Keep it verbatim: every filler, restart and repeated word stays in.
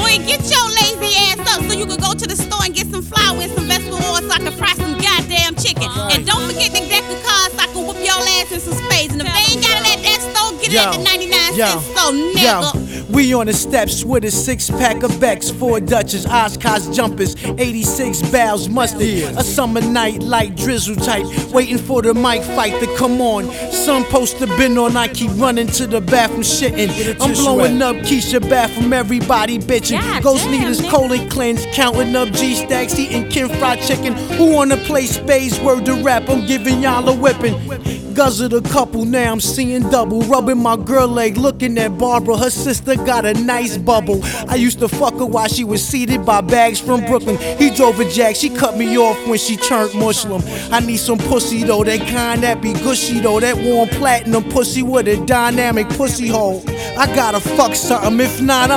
Joey, get your lazy ass up so you can go to the store and get some flour and some vegetable oil so I can fry some goddamn chicken. Right. And don't forget the deck of cards so I can whoop your ass in some spades. And if they ain't got it at that store, get it at the ninety-nine cent store, nigga. Yo. We on the steps with a six-pack of Becks, four Dutchess, Oshkosh jumpers, eighty-six barrels mustard. A summer night like drizzle type, waiting for the mic fight to come on. Sun poster been on, I keep running to the bathroom shitting. I'm blowing up Keisha bathroom, everybody bitching. God Ghost damn, leaders, nigga. colon cleanse, counting up G-stacks, eating Ken fried chicken. Who wanna play spades? Word to rap, I'm giving y'all a whipping. Guzzled a couple, now I'm seeing double. Rubbing my girl leg, looking at Barbara. Her sister got a nice bubble. I used to fuck her while she was seated by bags from Brooklyn. He drove a Jag, she cut me off when she turned Muslim. I need some pussy though, that kind that be gushy though. That warm platinum pussy with a dynamic pussy hole. I gotta fuck something, if not, I'm